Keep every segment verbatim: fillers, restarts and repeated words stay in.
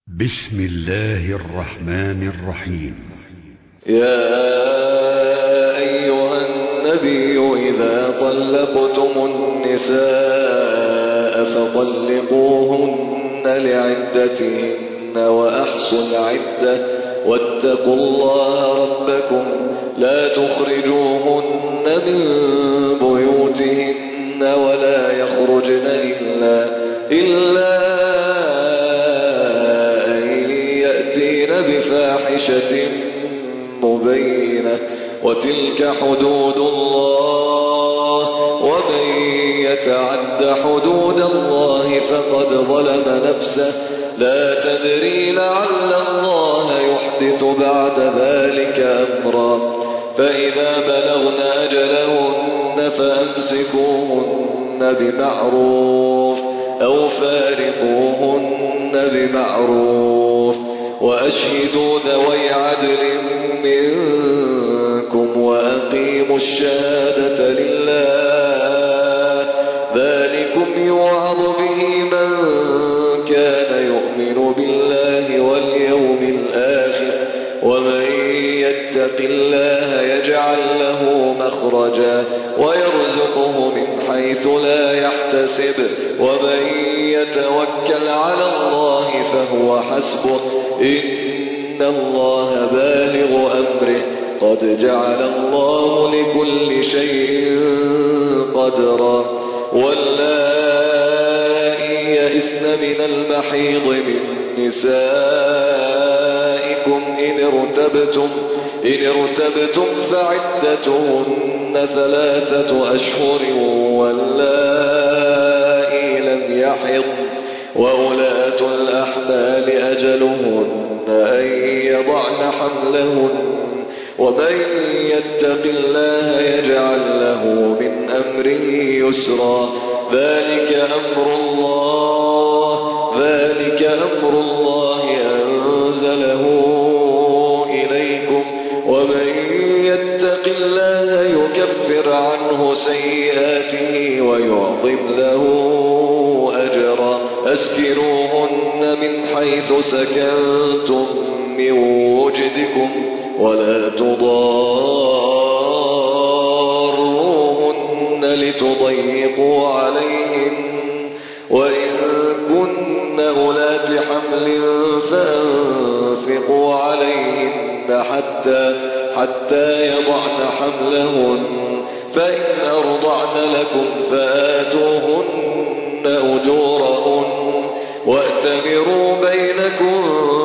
بسم الله الرحمن الرحيم. يا أيها النبي إذا طلقتم النساء فطلقوهن لعدتهن وأحصوا العدة واتقوا الله ربكم لا تخرجوهن من بيوتهن ولا يخرجن إلا إلا بفاحشة مبينة وتلك حدود الله ومن يتعد حدود الله فقد ظلم نفسه لا تدري لعل الله يحدث بعد ذلك أمرا فإذا بلغن أجلهن فأمسكوهن بمعروف أو فارقوهن بمعروف وأشهدوا ذوي عدل منكم وأقيموا الشهادة لله ذلكم يوعظ به من كان يؤمن بالله واليوم الآخر ومن يتق الله يجعل له مخرجا ويرزقه من حيث لا يحتسب ومن يتوكل على الله فهو حسبه إن الله بالغ أمره قد جعل الله لكل شيء قدرا واللائي يئسن من المحيض من نسائكم إن ارتبتم إن ارتبتم فعدتهن ثلاثة أشهر واللائي لم يحضن وأولاة الأحمال أجلهن أن يضعن حملهن ومن يتق الله يجعل له من أمره يسرا ذلك أمر الله ذلك أمر الله أنزله إليكم ومن يتق الله يكفر عنه سيئاته ويعظم له أجرا أسكنوهن من حيث سكنتم من وجدكم ولا تضاروهن لتضيقوا عليهن وإن كن أولات حمل فأنفقوا عليهن حتى حتى يضعن حملهن فإن أرضعن لكم فآتوهن أجورهن وأتمروا بينكم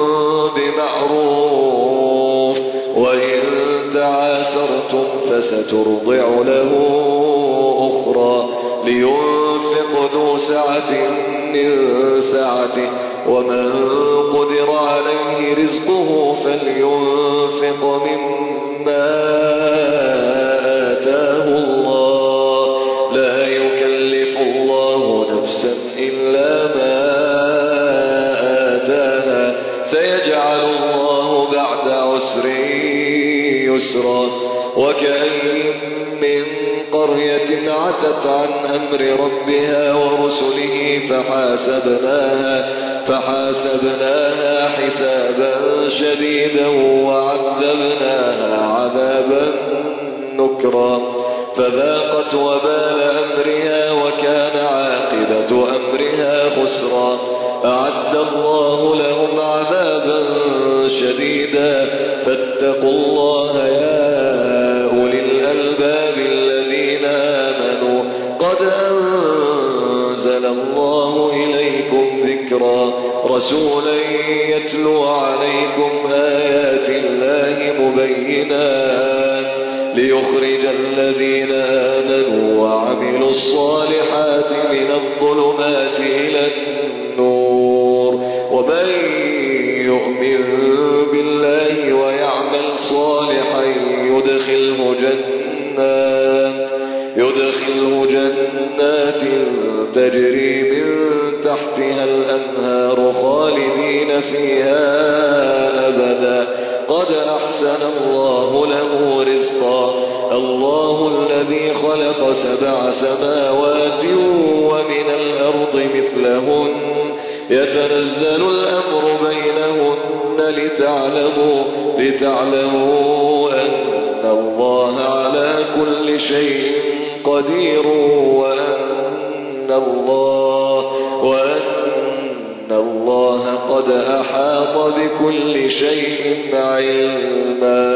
بمعروف وإن تعاسرتم فسترضع له أخرى لينفق ذو سعة من سعته ومن قدر عليه رزقه فلينفق مما آتاه الله لا يكلف الله نفسا إلا ما آتاها سيجعل الله بعد عسر يسرا وكأين من قرية عتت عن أمر ربها ورسله فحاسبناها فحاسبناها حسابا شديدا وعذبناها عذابا نكرا فذاقت وبال أمرها وكان عاقبة أمرها خسرا أعد الله لهم عذابا شديدا فاتقوا الله يا أولي الألباب الذين آمنوا قد أنزل الله إليكم ذكرا رسولا يتلو عليكم آيات الله مبينات ليخرج الذين آمنوا وعملوا الصالحات من الظلمات إلى النور ومن يؤمن بالله ويعمل صالحا يدخله جنات يدخله جنات تجري من تحتها الأنهار خالدين فيها أبدا قد أحسن الله له رزقا الله الذي خلق سبع سماوات ومن الأرض مثلهن يتنزل الأمر بين لتعلموا لتعلموا أن الله على كل شيء قدير وأن الله وأن الله قد أحاط بكل شيء علما.